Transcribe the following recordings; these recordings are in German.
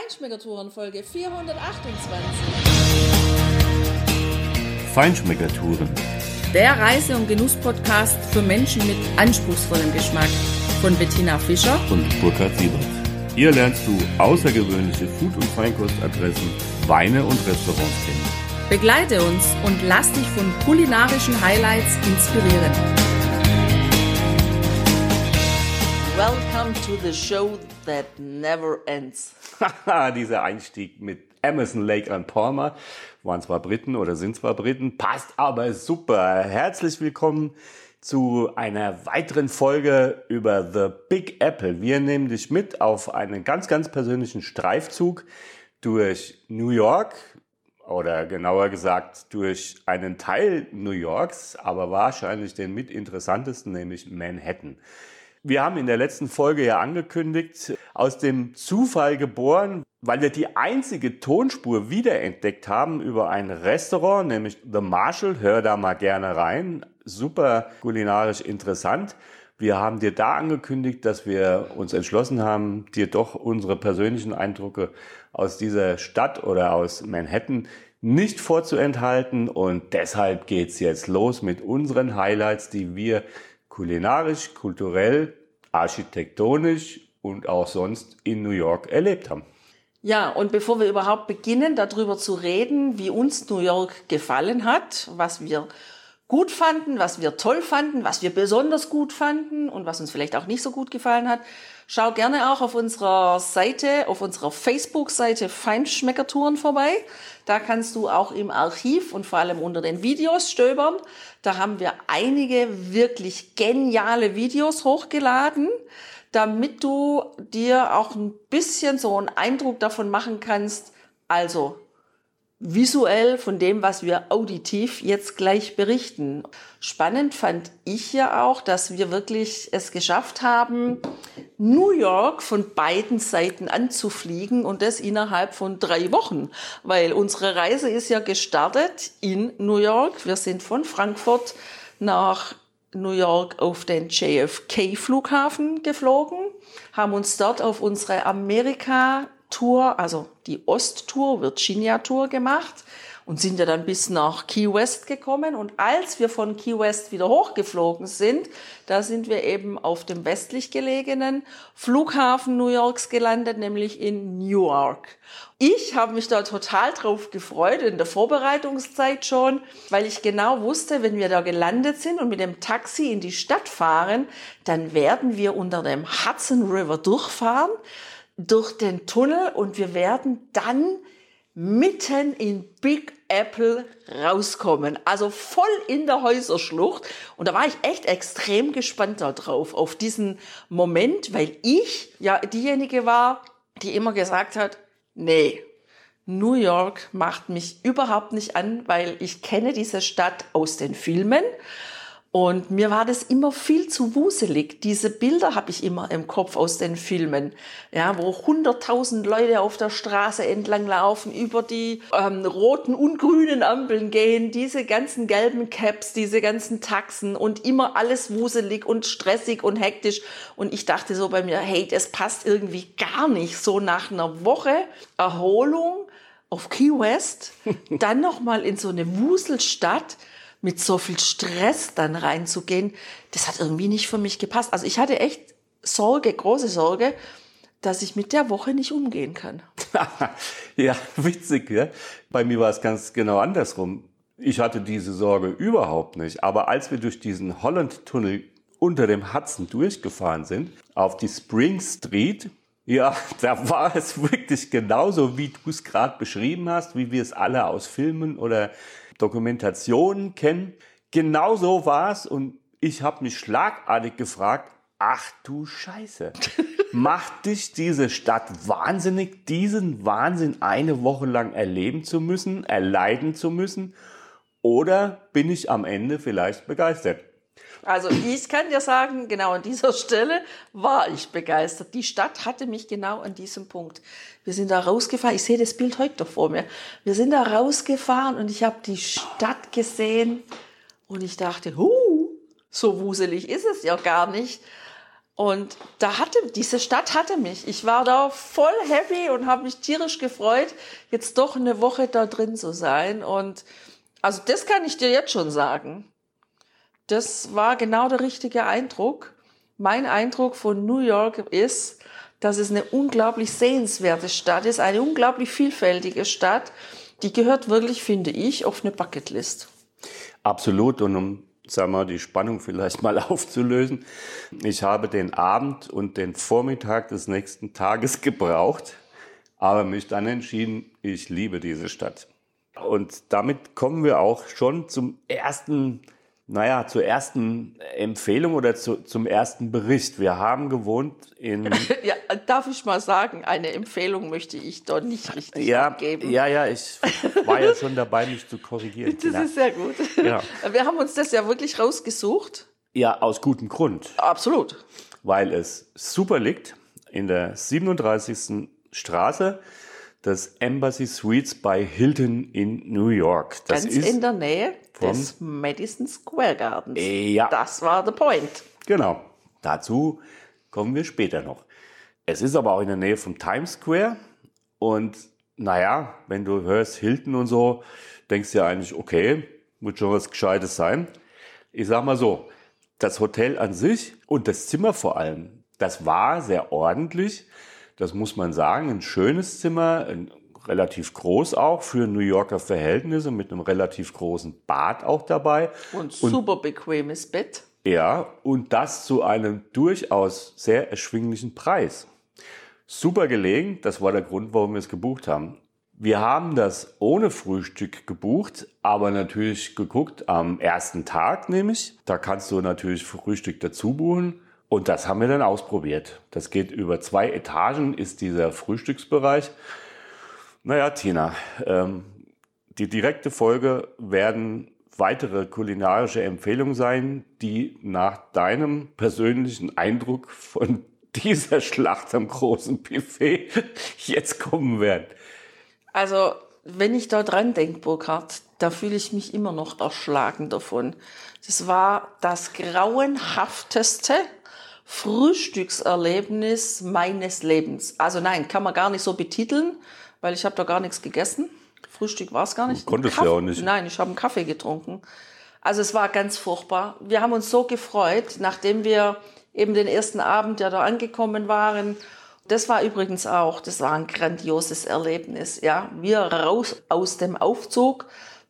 Feinschmeckertouren Folge 428. Feinschmeckertouren. Der Reise- und Genuss-Podcast für Menschen mit anspruchsvollem Geschmack von Bettina Fischer Und Burkhard Siebert. Hier lernst du außergewöhnliche Food- und Feinkostadressen, Weine und Restaurants kennen. Begleite uns und lass dich von kulinarischen Highlights inspirieren. Welcome to the show that never ends. Haha, dieser Einstieg mit Emerson, Lake and Palmer. Waren zwar Briten oder sind zwar Briten, passt aber super. Herzlich willkommen zu einer weiteren Folge über The Big Apple. Wir nehmen dich mit auf einen ganz, ganz persönlichen Streifzug durch New York oder genauer gesagt durch einen Teil New Yorks, aber wahrscheinlich den mit interessantesten, nämlich Manhattan. Wir haben in der letzten Folge ja angekündigt, aus dem Zufall geboren, weil wir die einzige Tonspur wiederentdeckt haben über ein Restaurant, nämlich The Marshall. Hör da mal gerne rein. Super kulinarisch interessant. Wir haben dir da angekündigt, dass wir uns entschlossen haben, dir doch unsere persönlichen Eindrücke aus dieser Stadt oder aus Manhattan nicht vorzuenthalten. Und deshalb geht's jetzt los mit unseren Highlights, die wir kulinarisch, kulturell, architektonisch und auch sonst in New York erlebt haben. Ja, und bevor wir überhaupt beginnen, darüber zu reden, wie uns New York gefallen hat, was wir gut fanden, was wir toll fanden, was wir besonders gut fanden und was uns vielleicht auch nicht so gut gefallen hat, schau gerne auch auf unserer Seite, auf unserer Facebook-Seite Feinschmeckertouren vorbei. Da kannst du auch im Archiv und vor allem unter den Videos stöbern. Da haben wir einige wirklich geniale Videos hochgeladen, damit du dir auch ein bisschen so einen Eindruck davon machen kannst, also visuell von dem, was wir auditiv jetzt gleich berichten. Spannend fand ich ja auch, dass wir wirklich es geschafft haben, New York von beiden Seiten anzufliegen und das innerhalb von 3 Wochen, weil unsere Reise ist ja gestartet in New York. Wir sind von Frankfurt nach New York auf den JFK-Flughafen geflogen, haben uns dort auf unsere Amerika-Tour, also die Osttour, Virginia-Tour gemacht und sind ja dann bis nach Key West gekommen. Und als wir von Key West wieder hochgeflogen sind, da sind wir eben auf dem westlich gelegenen Flughafen New Yorks gelandet, nämlich in Newark. Ich habe mich da total drauf gefreut, in der Vorbereitungszeit schon, weil ich genau wusste, wenn wir da gelandet sind und mit dem Taxi in die Stadt fahren, dann werden wir unter dem Hudson River durchfahren, durch den Tunnel, und wir werden dann mitten in Big Apple rauskommen. Also voll in der Häuserschlucht. Und da war ich echt extrem gespannt darauf, auf diesen Moment, weil ich ja diejenige war, die immer gesagt hat, nee, New York macht mich überhaupt nicht an, weil ich kenne diese Stadt aus den Filmen. Und mir war das immer viel zu wuselig. Diese Bilder habe ich immer im Kopf aus den Filmen, ja, wo 100.000 Leute auf der Straße entlang laufen, über die roten und grünen Ampeln gehen, diese ganzen gelben Caps, diese ganzen Taxen und immer alles wuselig und stressig und hektisch. Und ich dachte so bei mir, hey, das passt irgendwie gar nicht, so nach einer Woche Erholung auf Key West, dann nochmal in so eine Wuselstadt, mit so viel Stress dann reinzugehen, das hat irgendwie nicht für mich gepasst. Also ich hatte echt Sorge, große Sorge, dass ich mit der Woche nicht umgehen kann. Ja, witzig, ja. Bei mir war es ganz genau andersrum. Ich hatte diese Sorge überhaupt nicht. Aber als wir durch diesen Holland-Tunnel unter dem Hudson durchgefahren sind, auf die Spring Street, ja, da war es wirklich genauso, wie du es gerade beschrieben hast, wie wir es alle aus Filmen oder Dokumentationen kennen. Genau so war es, und ich habe mich schlagartig gefragt, ach du Scheiße, macht dich diese Stadt wahnsinnig, diesen Wahnsinn eine Woche lang erleben zu müssen, erleiden zu müssen, oder bin ich am Ende vielleicht begeistert? Also ich kann dir sagen, genau an dieser Stelle war ich begeistert. Die Stadt hatte mich genau an diesem Punkt. Wir sind da rausgefahren, ich sehe das Bild heute noch vor mir. Wir sind da rausgefahren und ich habe die Stadt gesehen und ich dachte, so wuselig ist es ja gar nicht. Und diese Stadt hatte mich. Ich war da voll happy und habe mich tierisch gefreut, jetzt doch eine Woche da drin zu sein. Und also das kann ich dir jetzt schon sagen. Das war genau der richtige Eindruck. Mein Eindruck von New York ist, dass es eine unglaublich sehenswerte Stadt ist, eine unglaublich vielfältige Stadt. Die gehört wirklich, finde ich, auf eine Bucketlist. Absolut. Und um, sagen wir, die Spannung vielleicht mal aufzulösen. Ich habe den Abend und den Vormittag des nächsten Tages gebraucht, aber mich dann entschieden, ich liebe diese Stadt. Und damit kommen wir auch schon zur ersten Empfehlung oder zum ersten Bericht. Wir haben gewohnt in... Ja, darf ich mal sagen, eine Empfehlung möchte ich doch nicht richtig abgeben. Ja, ich war ja schon dabei, mich zu korrigieren. Das ist sehr gut. Ja. Wir haben uns das ja wirklich rausgesucht. Ja, aus gutem Grund. Absolut. Weil es super liegt in der 37. Straße des Embassy Suites bei Hilton in New York. Das Ganz ist in der Nähe des Madison Square Gardens. Ja. Das war der Point. Genau. Dazu kommen wir später noch. Es ist aber auch in der Nähe vom Times Square. Und naja, wenn du hörst Hilton und so, denkst du ja eigentlich, okay, muss schon was Gescheites sein. Ich sag mal so, das Hotel an sich und das Zimmer vor allem, das war sehr ordentlich. Das muss man sagen, ein schönes Zimmer, relativ groß auch für New Yorker Verhältnisse, mit einem relativ großen Bad auch dabei. Und super bequemes Bett. Ja, und das zu einem durchaus sehr erschwinglichen Preis. Super gelegen, das war der Grund, warum wir es gebucht haben. Wir haben das ohne Frühstück gebucht, aber natürlich geguckt am ersten Tag nämlich. Da kannst du natürlich Frühstück dazu buchen. Und das haben wir dann ausprobiert. Das geht über 2 Etagen, ist dieser Frühstücksbereich. Naja, Tina, die direkte Folge werden weitere kulinarische Empfehlungen sein, die nach deinem persönlichen Eindruck von dieser Schlacht am großen Buffet jetzt kommen werden. Also, wenn ich da dran denke, Burkhard, da fühle ich mich immer noch erschlagen davon. Das war das grauenhafteste Frühstückserlebnis meines Lebens. Also nein, kann man gar nicht so betiteln, weil ich habe da gar nichts gegessen. Frühstück war es gar nicht. Konntest du ja auch nicht. Nein, ich habe einen Kaffee getrunken. Also es war ganz furchtbar. Wir haben uns so gefreut, nachdem wir eben den ersten Abend ja da angekommen waren. Das war übrigens auch, das war ein grandioses Erlebnis. Ja, wir raus aus dem Aufzug,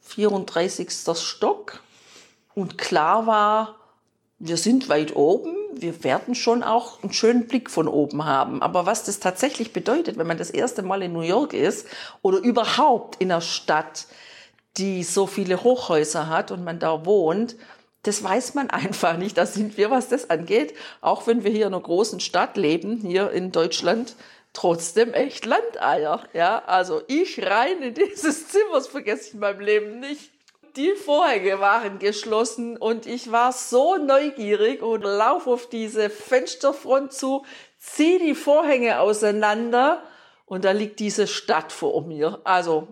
34. Stock. Und klar war, wir sind weit oben, wir werden schon auch einen schönen Blick von oben haben. Aber was das tatsächlich bedeutet, wenn man das erste Mal in New York ist oder überhaupt in einer Stadt, die so viele Hochhäuser hat und man da wohnt, das weiß man einfach nicht. Da sind wir, was das angeht, auch wenn wir hier in einer großen Stadt leben, hier in Deutschland, trotzdem echt Landeier. Ja, also ich rein in dieses Zimmer, das vergesse ich in meinem Leben nicht. Die Vorhänge waren geschlossen und ich war so neugierig und laufe auf diese Fensterfront zu, ziehe die Vorhänge auseinander und da liegt diese Stadt vor mir. Also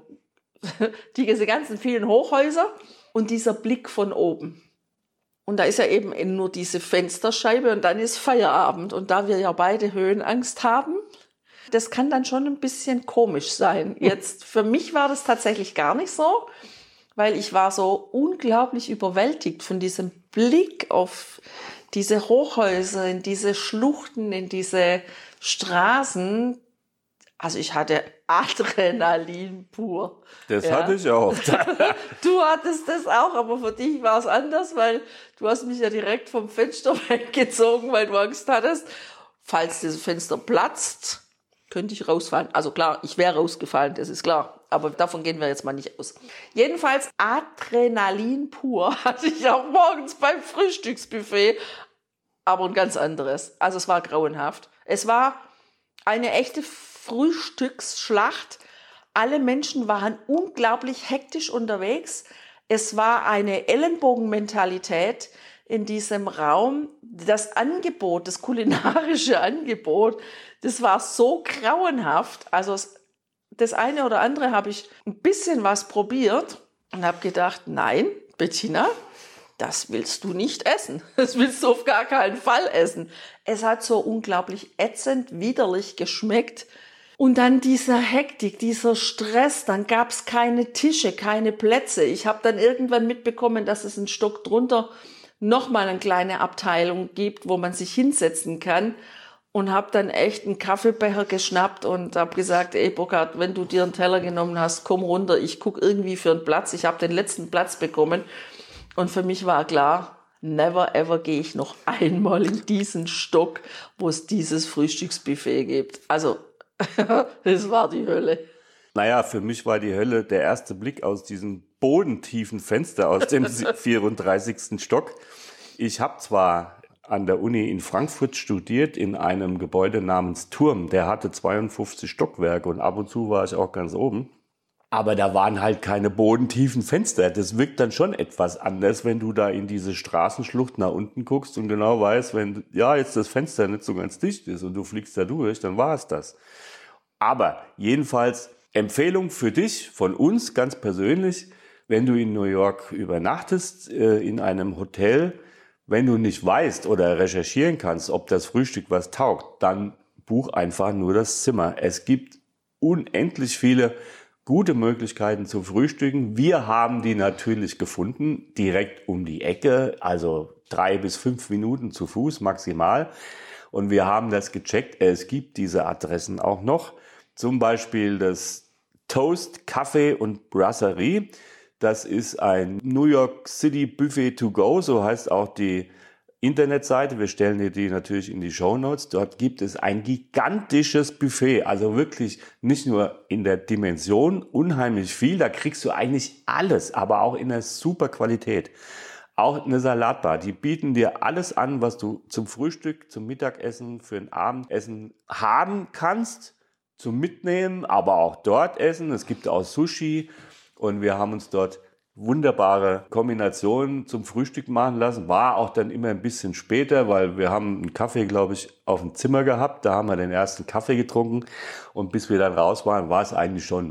diese ganzen vielen Hochhäuser und dieser Blick von oben. Und da ist ja eben nur diese Fensterscheibe und dann ist Feierabend. Und da wir ja beide Höhenangst haben, das kann dann schon ein bisschen komisch sein. Jetzt, für mich war das tatsächlich gar nicht so, weil ich war so unglaublich überwältigt von diesem Blick auf diese Hochhäuser, in diese Schluchten, in diese Straßen. Also ich hatte Adrenalin pur. Das hatte ich auch. Du hattest das auch, aber für dich war es anders, weil du hast mich ja direkt vom Fenster weggezogen, weil du Angst hattest. Falls dieses Fenster platzt, könnte ich rausfallen. Also klar, ich wäre rausgefallen, das ist klar. Aber davon gehen wir jetzt mal nicht aus. Jedenfalls Adrenalin pur hatte ich auch morgens beim Frühstücksbuffet. Aber ein ganz anderes. Also es war grauenhaft. Es war eine echte Frühstücksschlacht. Alle Menschen waren unglaublich hektisch unterwegs. Es war eine Ellenbogenmentalität in diesem Raum. Das Angebot, das kulinarische Angebot, das war so grauenhaft. Also das eine oder andere habe ich ein bisschen was probiert und habe gedacht, nein, Bettina, das willst du nicht essen. Das willst du auf gar keinen Fall essen. Es hat so unglaublich ätzend, widerlich geschmeckt. Und dann dieser Hektik, dieser Stress, dann gab's keine Tische, keine Plätze. Ich habe dann irgendwann mitbekommen, dass es einen Stock drunter nochmal eine kleine Abteilung gibt, wo man sich hinsetzen kann. Und habe dann echt einen Kaffeebecher geschnappt und habe gesagt, ey Burkhard, wenn du dir einen Teller genommen hast, komm runter, ich gucke irgendwie für einen Platz. Ich habe den letzten Platz bekommen und für mich war klar, never ever gehe ich noch einmal in diesen Stock, wo es dieses Frühstücksbuffet gibt. Also, das war die Hölle. Naja, für mich war die Hölle der erste Blick aus diesem bodentiefen Fenster aus dem 34. Stock. Ich habe zwar an der Uni in Frankfurt studiert, in einem Gebäude namens Turm. Der hatte 52 Stockwerke und ab und zu war ich auch ganz oben. Aber da waren halt keine bodentiefen Fenster. Das wirkt dann schon etwas anders, wenn du da in diese Straßenschlucht nach unten guckst und genau weißt, wenn ja jetzt das Fenster nicht so ganz dicht ist und du fliegst da durch, dann war es das. Aber jedenfalls Empfehlung für dich, von uns ganz persönlich, wenn du in New York übernachtest, in einem Hotel, wenn du nicht weißt oder recherchieren kannst, ob das Frühstück was taugt, dann buch einfach nur das Zimmer. Es gibt unendlich viele gute Möglichkeiten zu frühstücken. Wir haben die natürlich gefunden, direkt um die Ecke, also 3 bis 5 Minuten zu Fuß maximal. Und wir haben das gecheckt. Es gibt diese Adressen auch noch. Zum Beispiel das Toast, Kaffee und Brasserie. Das ist ein New York City Buffet to go, so heißt auch die Internetseite. Wir stellen dir die natürlich in die Shownotes. Dort gibt es ein gigantisches Buffet, also wirklich nicht nur in der Dimension unheimlich viel, da kriegst du eigentlich alles, aber auch in der super Qualität. Auch eine Salatbar, die bieten dir alles an, was du zum Frühstück, zum Mittagessen, für ein Abendessen haben kannst, zum Mitnehmen, aber auch dort essen. Es gibt auch Sushi. Und wir haben uns dort wunderbare Kombinationen zum Frühstück machen lassen. War auch dann immer ein bisschen später, weil wir haben einen Kaffee, glaube ich, auf dem Zimmer gehabt. Da haben wir den ersten Kaffee getrunken. Und bis wir dann raus waren, war es eigentlich schon,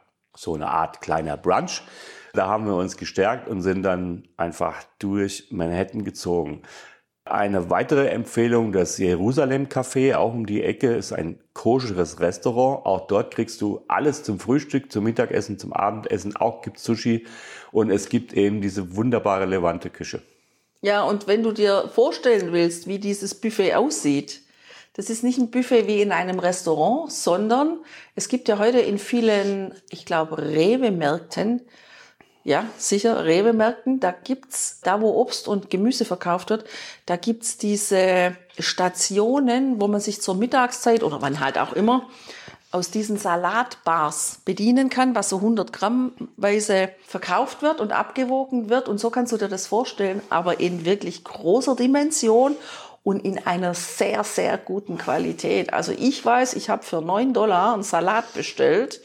so eine Art kleiner Brunch. Da haben wir uns gestärkt und sind dann einfach durch Manhattan gezogen. Eine weitere Empfehlung, das Jerusalem Café, auch um die Ecke, ist ein koscheres Restaurant. Auch dort kriegst du alles zum Frühstück, zum Mittagessen, zum Abendessen. Auch gibt es Sushi und es gibt eben diese wunderbare Levante-Küche. Ja, und wenn du dir vorstellen willst, wie dieses Buffet aussieht, das ist nicht ein Buffet wie in einem Restaurant, sondern es gibt ja heute in vielen, ich glaube, Rewe-Märkten, ja, sicher, Rewe-Märkten, da gibt's, da wo Obst und Gemüse verkauft wird, da gibt's diese Stationen, wo man sich zur Mittagszeit oder wann halt auch immer aus diesen Salatbars bedienen kann, was so 100 Grammweise verkauft wird und abgewogen wird. Und so kannst du dir das vorstellen, aber in wirklich großer Dimension und in einer sehr, sehr guten Qualität. Also ich weiß, ich habe für $9 einen Salat bestellt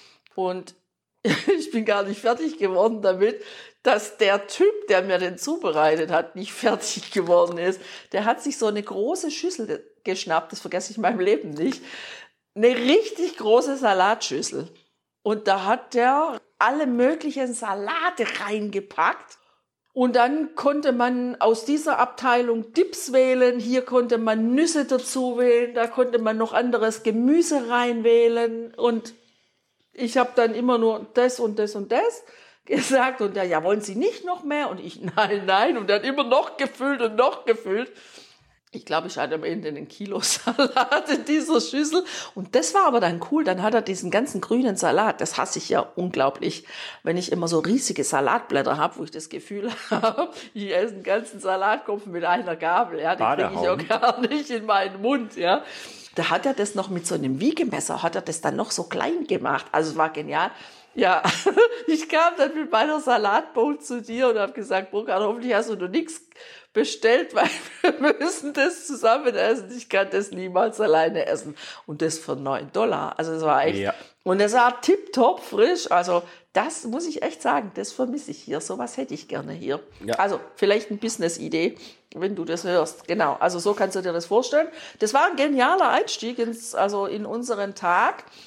und ich bin gar nicht fertig geworden damit, dass der Typ, der mir den zubereitet hat, nicht fertig geworden ist. Der hat sich so eine große Schüssel geschnappt, das vergesse ich in meinem Leben nicht, eine richtig große Salatschüssel. Und da hat der alle möglichen Salate reingepackt. Und dann konnte man aus dieser Abteilung Dips wählen, hier konnte man Nüsse dazu wählen, da konnte man noch anderes Gemüse reinwählen und ich habe dann immer nur das und das und das gesagt und der, ja, wollen Sie nicht noch mehr? Und ich, nein. Und dann immer noch gefüllt und noch gefüllt. Ich glaube, ich hatte am Ende einen Kilo Salat in dieser Schüssel. Und das war aber dann cool. Dann hat er diesen ganzen grünen Salat. Das hasse ich ja unglaublich, wenn ich immer so riesige Salatblätter habe, wo ich das Gefühl habe, ich esse einen ganzen Salatkopf mit einer Gabel. Ja, den kriege ich auch gar nicht in meinen Mund. Ja. Da hat er das noch mit so einem Wiegemesser, hat er das dann noch so klein gemacht. Also es war genial. Ja, ich kam dann mit meiner Salatbowl zu dir und habe gesagt, Burkhard, hoffentlich hast du noch nichts bestellt, weil wir müssen das zusammen essen. Ich kann das niemals alleine essen. Und das für $9. Also es war echt. Ja. Und es war tipptopp frisch. Also das muss ich echt sagen, das vermisse ich hier. Sowas hätte ich gerne hier. Ja. Also vielleicht eine Business-Idee, wenn du das hörst. Genau, also so kannst du dir das vorstellen. Das war ein genialer Einstieg in unseren Tag.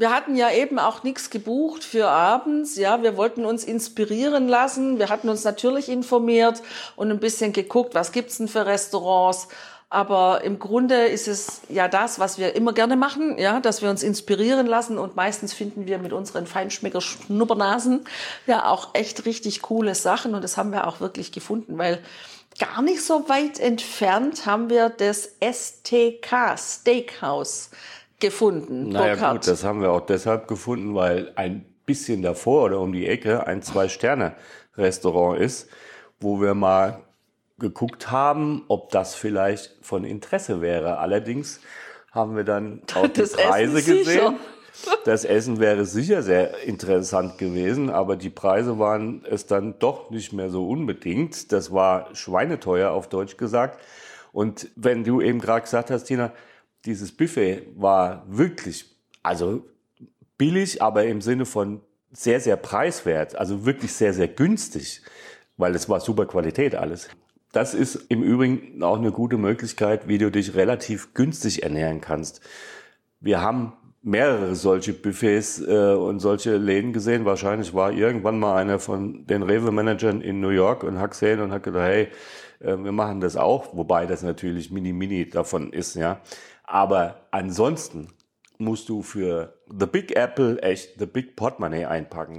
Wir hatten ja eben auch nichts gebucht für abends. Ja, wir wollten uns inspirieren lassen. Wir hatten uns natürlich informiert und ein bisschen geguckt, was gibt's denn für Restaurants. Aber im Grunde ist es ja das, was wir immer gerne machen, ja, dass wir uns inspirieren lassen. Und meistens finden wir mit unseren Feinschmecker-Schnuppernasen ja auch echt richtig coole Sachen. Und das haben wir auch wirklich gefunden, weil gar nicht so weit entfernt haben wir das STK, Steakhouse, gefunden. Naja gut, das haben wir auch deshalb gefunden, weil ein bisschen davor oder um die Ecke ein 2-Sterne-Restaurant ist, wo wir mal geguckt haben, ob das vielleicht von Interesse wäre. Allerdings haben wir dann auch die Preise gesehen. Das Essen wäre sicher sehr interessant gewesen, aber die Preise waren es dann doch nicht mehr so unbedingt. Das war schweineteuer, auf Deutsch gesagt. Und wenn du eben gerade gesagt hast, Tina, dieses Buffet war wirklich, also billig, aber im Sinne von sehr, sehr preiswert, also wirklich sehr, sehr günstig, weil es war super Qualität alles. Das ist im Übrigen auch eine gute Möglichkeit, wie du dich relativ günstig ernähren kannst. Wir haben mehrere solche Buffets und solche Läden gesehen. Wahrscheinlich war irgendwann mal einer von den Rewe-Managern in New York und hat gesehen und hat gedacht, hey, wir machen das auch, wobei das natürlich mini davon ist, ja. Aber ansonsten musst du für The Big Apple echt The Big Portemonnaie einpacken,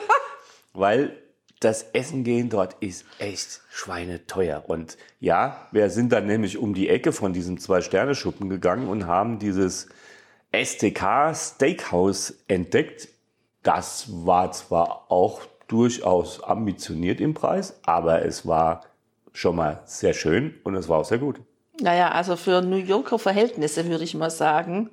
weil das Essen gehen dort ist echt schweineteuer. Und ja, wir sind dann nämlich um die Ecke von diesem 2-Sterne-Schuppen gegangen und haben dieses STK Steakhouse entdeckt. Das war zwar auch durchaus ambitioniert im Preis, aber es war schon mal sehr schön und es war auch sehr gut. Naja, also für New Yorker Verhältnisse würde ich mal sagen,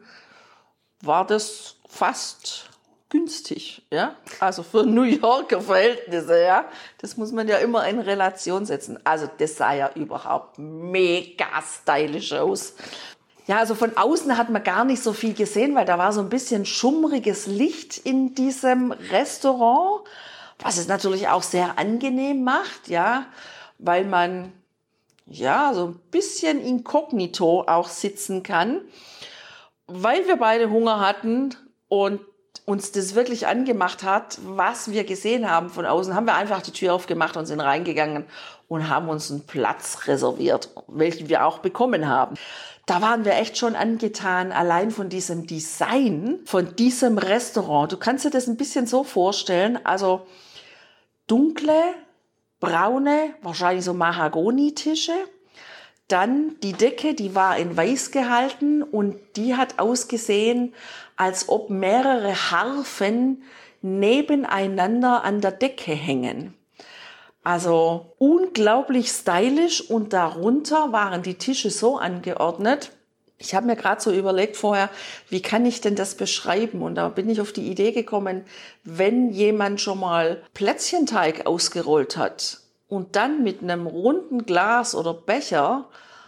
war das fast günstig, ja. Also für New Yorker Verhältnisse, ja. Das muss man ja immer in Relation setzen. Also das sah ja überhaupt mega stylisch aus. Ja, also von außen hat man gar nicht so viel gesehen, weil da war so ein bisschen schummriges Licht in diesem Restaurant, was es natürlich auch sehr angenehm macht, ja, weil man ja so ein bisschen inkognito auch sitzen kann, weil wir beide Hunger hatten und uns das wirklich angemacht hat, was wir gesehen haben von außen, haben wir einfach die Tür aufgemacht und sind reingegangen und haben uns einen Platz reserviert, welchen wir auch bekommen haben. Da waren wir echt schon angetan, allein von diesem Design, von diesem Restaurant. Du kannst dir das ein bisschen so vorstellen, also dunkle, braune, wahrscheinlich so Mahagoni-Tische. Dann die Decke, die war in weiß gehalten und die hat ausgesehen, als ob mehrere Harfen nebeneinander an der Decke hängen. Also unglaublich stylisch und darunter waren die Tische so angeordnet. Ich habe mir gerade so überlegt vorher, wie kann ich denn das beschreiben? Und da bin ich auf die Idee gekommen, wenn jemand schon mal Plätzchenteig ausgerollt hat und dann mit einem runden Glas oder Becher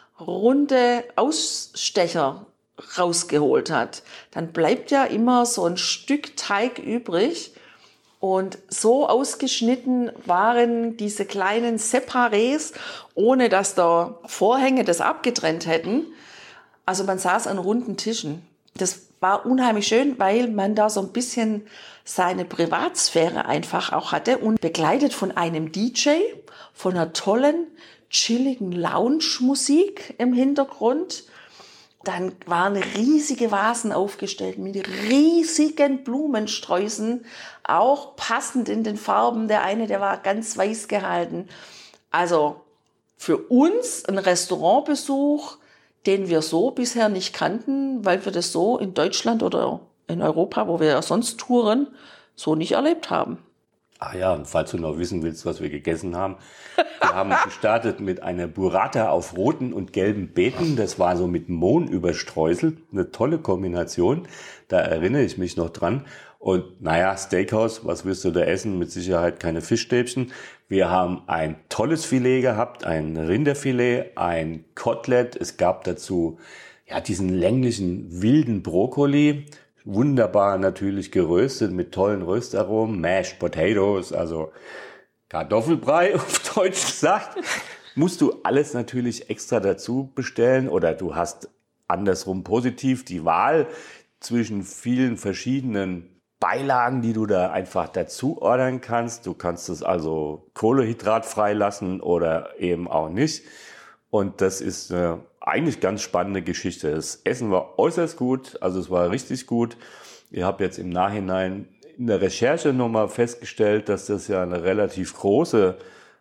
runde Ausstecher rausgeholt hat, dann bleibt ja immer so ein Stück Teig übrig. Und so ausgeschnitten waren diese kleinen Separés, ohne dass da Vorhänge das abgetrennt hätten. Also man saß an runden Tischen. Das war unheimlich schön, weil man da so ein bisschen seine Privatsphäre einfach auch hatte und begleitet von einem DJ, von einer tollen, chilligen Lounge-Musik im Hintergrund. Dann waren riesige Vasen aufgestellt mit riesigen Blumensträußen, auch passend in den Farben. Der eine, der war ganz weiß gehalten. Also für uns ein Restaurantbesuch, den wir so bisher nicht kannten, weil wir das so in Deutschland oder in Europa, wo wir ja sonst touren, so nicht erlebt haben. Ah ja, und falls du noch wissen willst, was wir gegessen haben. Wir haben gestartet mit einer Burrata auf roten und gelben Beeten. Das war so mit Mohn überstreuselt. Eine tolle Kombination. Da erinnere ich mich noch dran. Und naja, Steakhouse, was wirst du da essen? Mit Sicherheit keine Fischstäbchen. Wir haben ein tolles Filet gehabt, ein Rinderfilet, ein Kotelett. Es gab dazu ja diesen länglichen, wilden Brokkoli. Wunderbar natürlich geröstet mit tollen Röstaromen, Mashed Potatoes, also Kartoffelbrei auf Deutsch gesagt. Musst du alles natürlich extra dazu bestellen oder du hast andersrum positiv die Wahl, zwischen vielen verschiedenen Beilagen, die du da einfach dazu ordern kannst. Du kannst es also kohlehydratfrei lassen oder eben auch nicht. Und das ist eine eigentlich ganz spannende Geschichte. Das Essen war äußerst gut, also es war richtig gut. Ich habe jetzt im Nachhinein in der Recherche nochmal festgestellt, dass das ja eine relativ große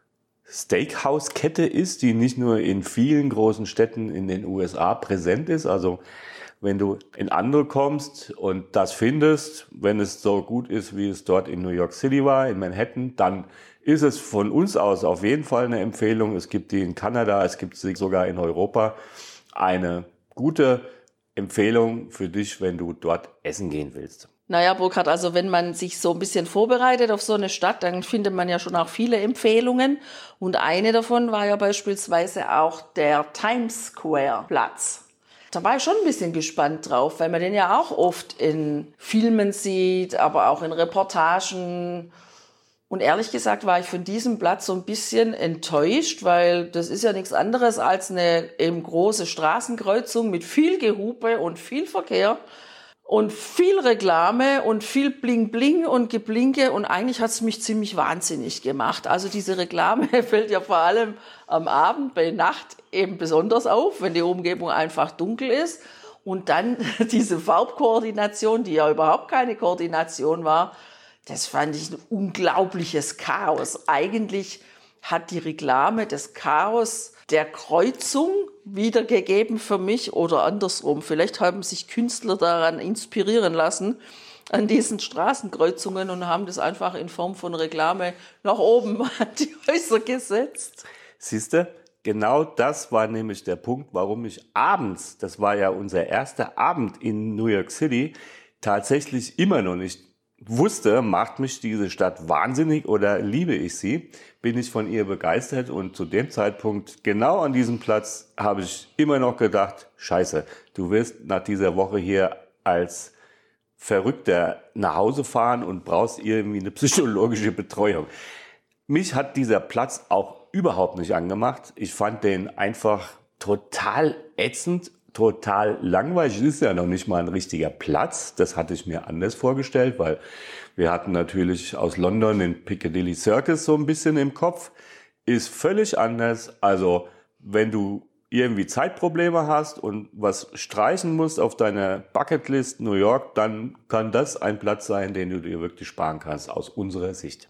Steakhouse-Kette ist, die nicht nur in vielen großen Städten in den USA präsent ist. Also wenn du in andere kommst und das findest, wenn es so gut ist, wie es dort in New York City war, in Manhattan, dann ist es von uns aus auf jeden Fall eine Empfehlung. Es gibt die in Kanada, es gibt sie sogar in Europa. Eine gute Empfehlung für dich, wenn du dort essen gehen willst. Naja, Burkhard, also wenn man sich so ein bisschen vorbereitet auf so eine Stadt, dann findet man ja schon auch viele Empfehlungen. Und eine davon war ja beispielsweise auch der Times Square Platz. Da war ich schon ein bisschen gespannt drauf, weil man den ja auch oft in Filmen sieht, aber auch in Reportagen. Und ehrlich gesagt war ich von diesem Platz so ein bisschen enttäuscht, weil das ist ja nichts anderes als eine eben große Straßenkreuzung mit viel Gehupe und viel Verkehr und viel Reklame und viel Bling-Bling und Geblinke. Und eigentlich hat es mich ziemlich wahnsinnig gemacht. Also diese Reklame fällt ja vor allem am Abend, bei Nacht eben besonders auf, wenn die Umgebung einfach dunkel ist. Und dann diese Farbkoordination, die ja überhaupt keine Koordination war, das fand ich ein unglaubliches Chaos. Eigentlich hat die Reklame das Chaos der Kreuzung wiedergegeben für mich oder andersrum. Vielleicht haben sich Künstler daran inspirieren lassen, an diesen Straßenkreuzungen und haben das einfach in Form von Reklame nach oben an die Häuser gesetzt. Siehste, genau das war nämlich der Punkt, warum ich abends, das war ja unser erster Abend in New York City, tatsächlich immer noch nicht wusste, macht mich diese Stadt wahnsinnig oder liebe ich sie, bin ich von ihr begeistert. Und zu dem Zeitpunkt, genau an diesem Platz, habe ich immer noch gedacht, scheiße, du wirst nach dieser Woche hier als Verrückter nach Hause fahren und brauchst irgendwie eine psychologische Betreuung. Mich hat dieser Platz auch überhaupt nicht angemacht. Ich fand den einfach total ätzend, total langweilig. Es ist ja noch nicht mal ein richtiger Platz. Das hatte ich mir anders vorgestellt, weil wir hatten natürlich aus London den Piccadilly Circus so ein bisschen im Kopf. Ist völlig anders. Also wenn du irgendwie Zeitprobleme hast und was streichen musst auf deiner Bucketlist New York, dann kann das ein Platz sein, den du dir wirklich sparen kannst, aus unserer Sicht.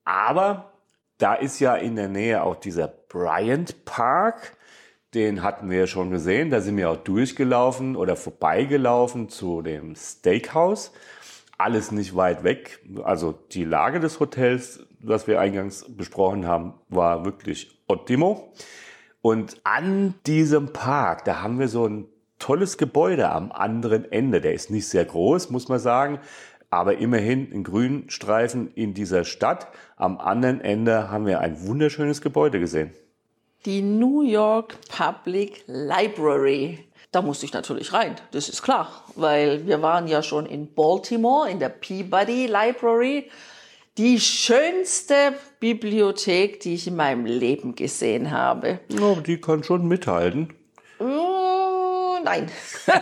Aber da ist ja in der Nähe auch dieser Bryant Park. Den hatten wir ja schon gesehen, da sind wir auch durchgelaufen oder vorbeigelaufen zu dem Steakhouse. Alles nicht weit weg. Also die Lage des Hotels, was wir eingangs besprochen haben, war wirklich ottimo. Und an diesem Park, da haben wir so ein tolles Gebäude am anderen Ende. Der ist nicht sehr groß, muss man sagen, aber immerhin ein Grünstreifen in dieser Stadt. Am anderen Ende haben wir ein wunderschönes Gebäude gesehen. Die New York Public Library. Da musste ich natürlich rein, das ist klar, weil wir waren ja schon in Baltimore, in der Peabody Library. Die schönste Bibliothek, die ich in meinem Leben gesehen habe. Ja, die kann schon mithalten. Nein.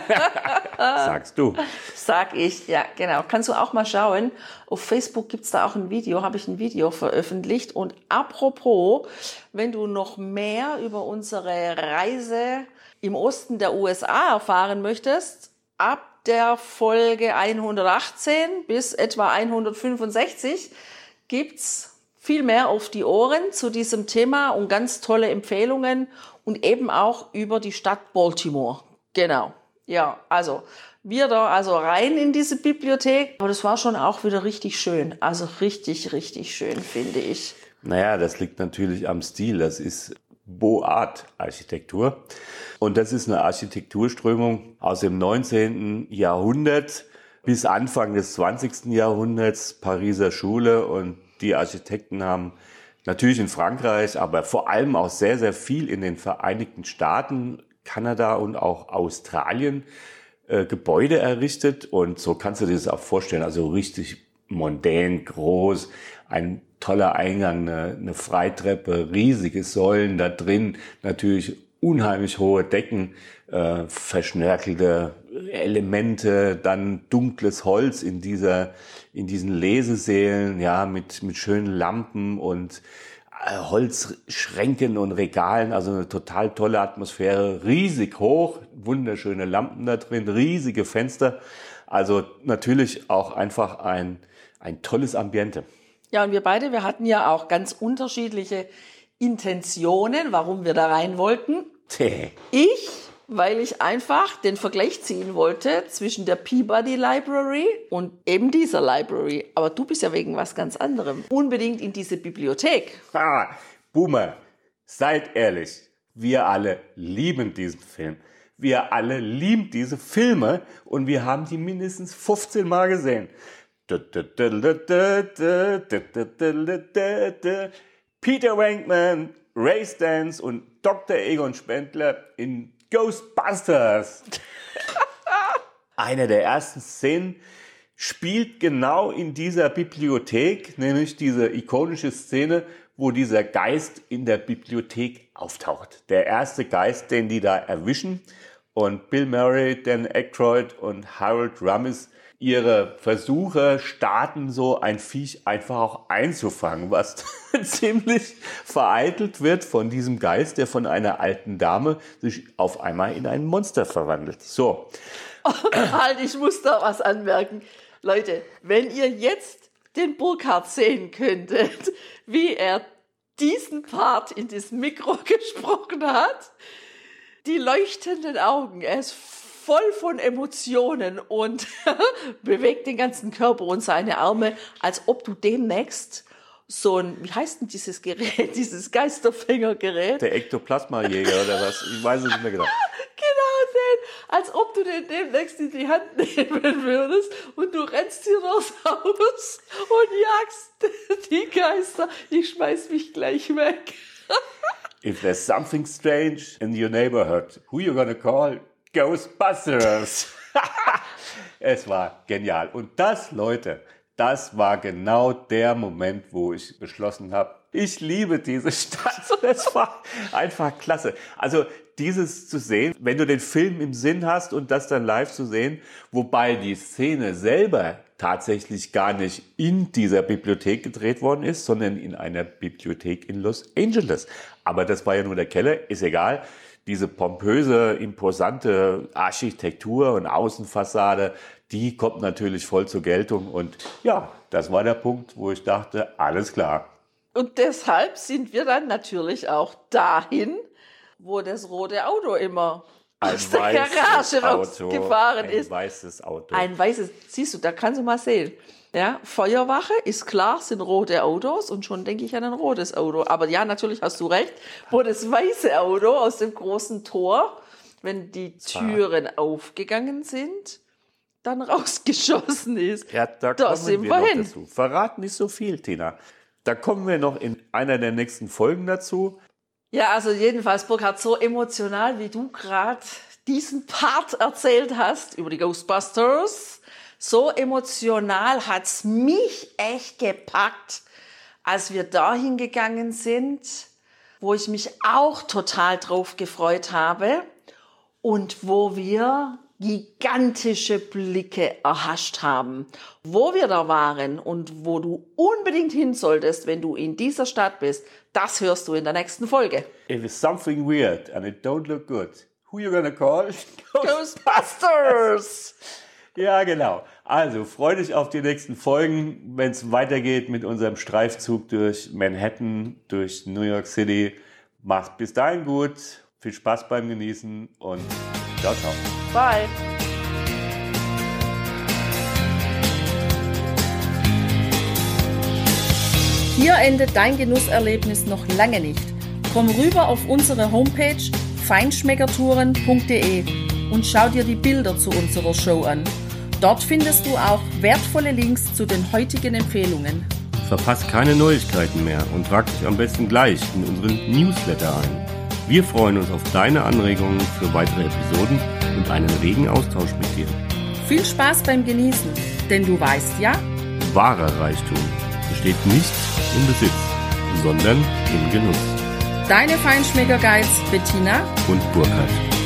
Sagst du. Sag ich, ja, genau. Kannst du auch mal schauen. Auf Facebook gibt's da auch ein Video, habe ich ein Video veröffentlicht. Und apropos, wenn du noch mehr über unsere Reise im Osten der USA erfahren möchtest, ab der Folge 118 bis etwa 165 gibt's viel mehr auf die Ohren zu diesem Thema und ganz tolle Empfehlungen und eben auch über die Stadt Baltimore. Genau. Ja, also wir da also rein in diese Bibliothek, aber das war schon auch wieder richtig schön. Also richtig, richtig schön, finde ich. Naja, das liegt natürlich am Stil. Das ist Beaux-Arts-Architektur. Und das ist eine Architekturströmung aus dem 19. Jahrhundert bis Anfang des 20. Jahrhunderts, Pariser Schule. Und die Architekten haben natürlich in Frankreich, aber vor allem auch sehr, sehr viel in den Vereinigten Staaten, Kanada und auch Australien Gebäude errichtet. Und so kannst du dir das auch vorstellen. Also richtig mondän, groß, ein toller Eingang, eine Freitreppe, riesige Säulen da drin, natürlich unheimlich hohe Decken, verschnörkelte Elemente, dann dunkles Holz in diesen Lesesälen, ja, mit schönen Lampen und Holzschränken und Regalen, also eine total tolle Atmosphäre, riesig hoch, wunderschöne Lampen da drin, riesige Fenster, also natürlich auch einfach ein tolles Ambiente. Ja, und wir hatten ja auch ganz unterschiedliche Intentionen, warum wir da rein wollten. Weil ich einfach den Vergleich ziehen wollte zwischen der Peabody Library und eben dieser Library. Aber du bist ja wegen was ganz anderem. Unbedingt in diese Bibliothek. Boomer, seid ehrlich. Wir alle lieben diesen Film. Wir alle lieben diese Filme und wir haben die mindestens 15 Mal gesehen. Peter Venkman, Ray Stantz und Dr. Egon Spengler in Ghostbusters. Eine der ersten Szenen spielt genau in dieser Bibliothek, nämlich diese ikonische Szene, wo dieser Geist in der Bibliothek auftaucht. Der erste Geist, den die da erwischen. Und Bill Murray, Dan Aykroyd und Harold Ramis, ihre Versuche starten, so ein Viech einfach auch einzufangen, was ziemlich vereitelt wird von diesem Geist, der von einer alten Dame sich auf einmal in ein Monster verwandelt. So. Halt, ich muss da was anmerken. Leute, wenn ihr jetzt den Burkhard sehen könntet, wie er diesen Part in das Mikro gesprochen hat, die leuchtenden Augen, er ist voll von Emotionen und bewegt den ganzen Körper und seine Arme, als ob du demnächst so ein, wie heißt denn dieses Gerät, dieses Geisterfängergerät? Der Ektoplasma-Jäger oder was? Ich weiß es nicht mehr genau. Genau, den, als ob du den demnächst in die Hand nehmen würdest und du rennst hier durchs Haus und jagst die Geister. Ich schmeiß mich gleich weg. If there's something strange in your neighborhood, who you gonna call? Ghostbusters. Es war genial. Und das, Leute, das war genau der Moment, wo ich beschlossen habe, ich liebe diese Stadt. Das war einfach klasse. Also dieses zu sehen, wenn du den Film im Sinn hast und das dann live zu sehen, wobei die Szene selber tatsächlich gar nicht in dieser Bibliothek gedreht worden ist, sondern in einer Bibliothek in Los Angeles. Aber das war ja nur der Keller, ist egal. Diese pompöse, imposante Architektur und Außenfassade, die kommt natürlich voll zur Geltung. Und ja, das war der Punkt, wo ich dachte, alles klar. Und deshalb sind wir dann natürlich auch dahin, wo das rote Auto immer aus der Garage rausgefahren ist. Ein weißes Auto. Ein weißes, siehst du, da kannst du mal sehen. Ja, Feuerwache ist klar, sind rote Autos und schon denke ich an ein rotes Auto. Aber ja, natürlich hast du recht, wo das weiße Auto aus dem großen Tor, wenn die Türen aufgegangen sind, dann rausgeschossen ist. Ja, da kommen wir noch dazu. Verrat nicht so viel, Tina. Da kommen wir noch in einer der nächsten Folgen dazu. Ja, also jedenfalls, Burkhard, so emotional, wie du gerade diesen Part erzählt hast über die Ghostbusters, so emotional hat's mich echt gepackt, als wir dahin gegangen sind, wo ich mich auch total drauf gefreut habe und wo wir gigantische Blicke erhascht haben. Wo wir da waren und wo du unbedingt hin solltest, wenn du in dieser Stadt bist, das hörst du in der nächsten Folge. If it's something weird and it don't look good, who you gonna call? Ghostbusters! Ja, genau. Also, freu dich auf die nächsten Folgen, wenn es weitergeht mit unserem Streifzug durch Manhattan, durch New York City. Mach's bis dahin gut, viel Spaß beim Genießen und ciao, ciao. Bye. Hier endet dein Genusserlebnis noch lange nicht. Komm rüber auf unsere Homepage feinschmeckertouren.de und schau dir die Bilder zu unserer Show an. Dort findest du auch wertvolle Links zu den heutigen Empfehlungen. Verpasst keine Neuigkeiten mehr und trag dich am besten gleich in unseren Newsletter ein. Wir freuen uns auf deine Anregungen für weitere Episoden und einen regen Austausch mit dir. Viel Spaß beim Genießen, denn du weißt ja, wahrer Reichtum besteht nicht im Besitz, sondern im Genuss. Deine Feinschmecker-Guides Bettina und Burkhard.